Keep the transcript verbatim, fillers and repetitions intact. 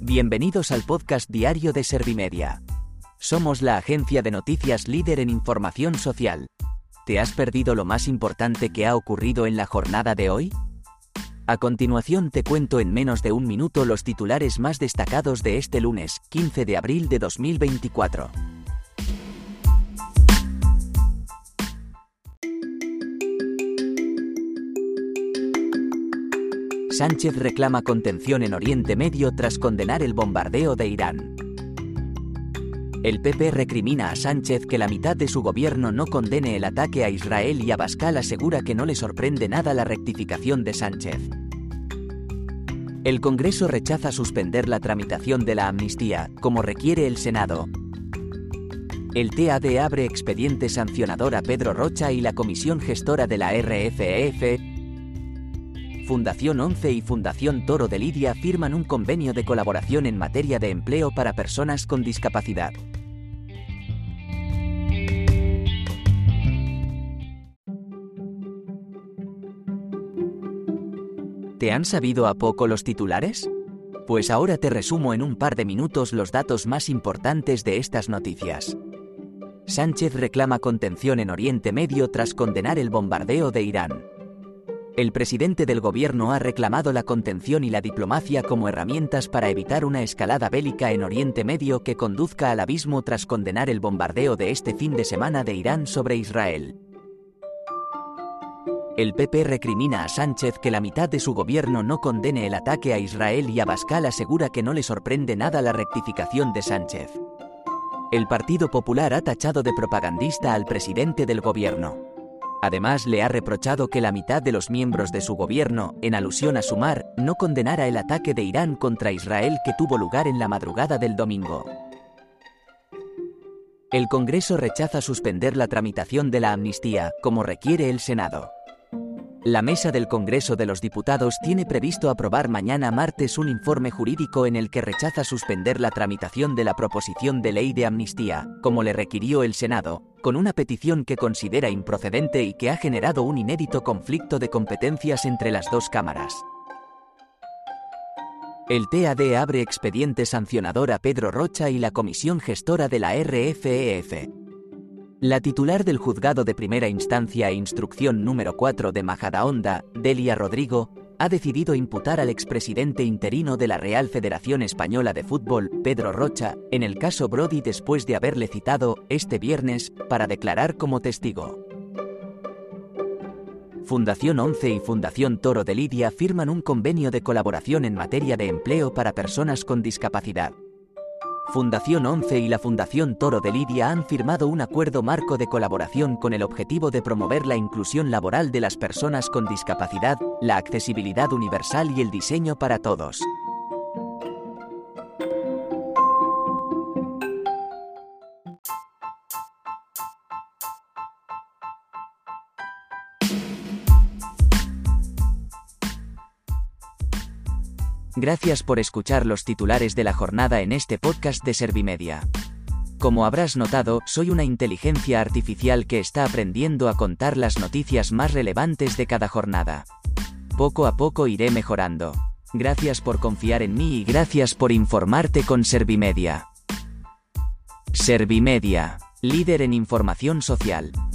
Bienvenidos al podcast diario de Servimedia. Somos la agencia de noticias líder en información social. ¿Te has perdido lo más importante que ha ocurrido en la jornada de hoy? A continuación te cuento en menos de un minuto los titulares más destacados de este lunes, quince de abril de dos mil veinticuatro. Sánchez reclama contención en Oriente Medio tras condenar el bombardeo de Irán. El P P recrimina a Sánchez que la mitad de su gobierno no condene el ataque a Israel y Abascal asegura que no le sorprende nada la rectificación de Sánchez. El Congreso rechaza suspender la tramitación de la amnistía, como requiere el Senado. El T A D abre expediente sancionador a Pedro Rocha y la comisión gestora de la R F E F. Fundación once y Fundación Toro de Lidia firman un convenio de colaboración en materia de empleo para personas con discapacidad. ¿Te han sabido a poco los titulares? Pues ahora te resumo en un par de minutos los datos más importantes de estas noticias. Sánchez reclama contención en Oriente Medio tras condenar el bombardeo de Irán. El presidente del gobierno ha reclamado la contención y la diplomacia como herramientas para evitar una escalada bélica en Oriente Medio que conduzca al abismo tras condenar el bombardeo de este fin de semana de Irán sobre Israel. El P P recrimina a Sánchez que la mitad de su gobierno no condene el ataque a Israel y Abascal asegura que no le sorprende nada la rectificación de Sánchez. El Partido Popular ha tachado de propagandista al presidente del gobierno. Además, le ha reprochado que la mitad de los miembros de su gobierno, en alusión a Sumar, no condenara el ataque de Irán contra Israel que tuvo lugar en la madrugada del domingo. El Congreso rechaza suspender la tramitación de la amnistía, como requiere el Senado. La mesa del Congreso de los Diputados tiene previsto aprobar mañana martes un informe jurídico en el que rechaza suspender la tramitación de la proposición de ley de amnistía, como le requirió el Senado, con una petición que considera improcedente y que ha generado un inédito conflicto de competencias entre las dos cámaras. El T A D abre expediente sancionador a Pedro Rocha y la comisión gestora de la R F E F. La titular del Juzgado de Primera Instancia e Instrucción número cuatro de Majadahonda, Delia Rodrigo, ha decidido imputar al expresidente interino de la Real Federación Española de Fútbol, Pedro Rocha, en el caso Brody después de haberle citado, este viernes, para declarar como testigo. Fundación once y Fundación Toro de Lidia firman un convenio de colaboración en materia de empleo para personas con discapacidad. Fundación once y la Fundación Toro de Lidia han firmado un acuerdo marco de colaboración con el objetivo de promover la inclusión laboral de las personas con discapacidad, la accesibilidad universal y el diseño para todos. Gracias por escuchar los titulares de la jornada en este podcast de Servimedia. Como habrás notado, soy una inteligencia artificial que está aprendiendo a contar las noticias más relevantes de cada jornada. Poco a poco iré mejorando. Gracias por confiar en mí y gracias por informarte con Servimedia. Servimedia, líder en información social.